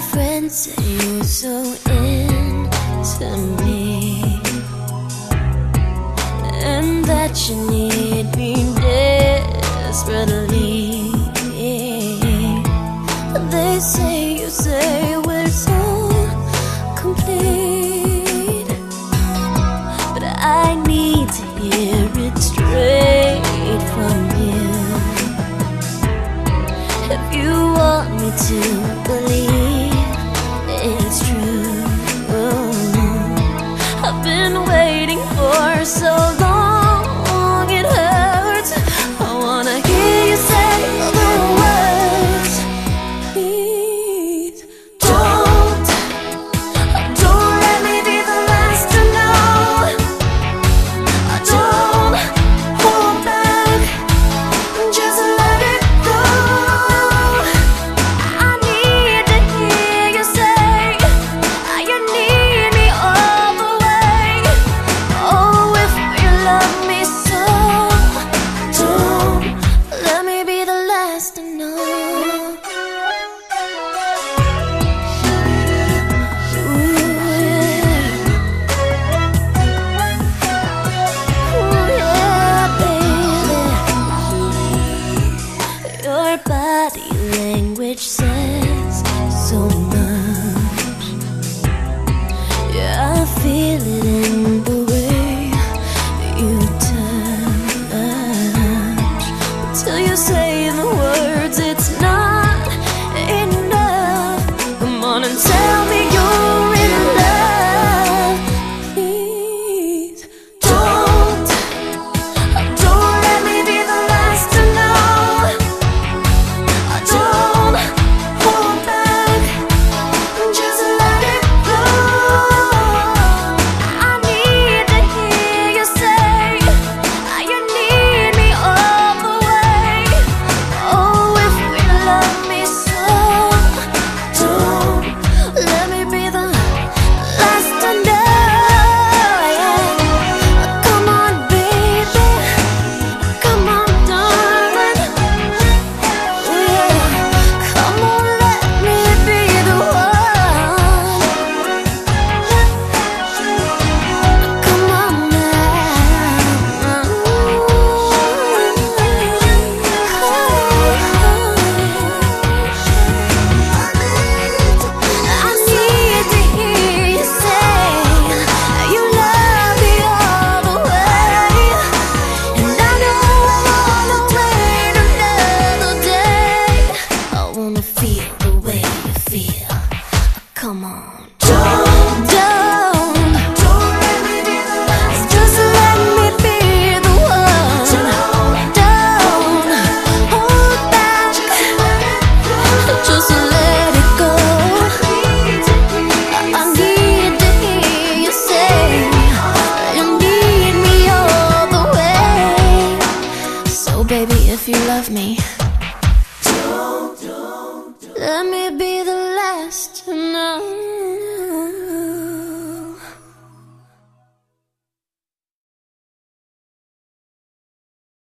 friends say you're so into me, and that you need me desperately. They say we're so complete, but I need to hear it straight from you. If you want me to believe it's true, I've been waiting for so long, it hurts. I wanna hear you say the words. Please don't let me be the last to know. Don't hold back, just let it go. I need to hear you say you need me all the way. Oh, if you love me so, don't let me be the last to know. Your body language says so much. Yeah, I feel it in the way you touch. Till you say the words, it's not enough. Come on and tell me you're in love. Please don't let me be the last to know. Don't hold back, just let it go. I need to hear you say you need me all the way. Oh, if you love me so, don't let me be the last to know. Come on, baby, come on, darling. Come on, let me be the one. Come on now. I need to hear you say you love me all the way. And I don't wanna wait another day. I wanna feel the way you feel. Come on. Don't let me be the last. Just let me be the one. Don't hold back. Just let it go. I need to hear you say you need me all the way. So baby, if you love me, let me be the last to know.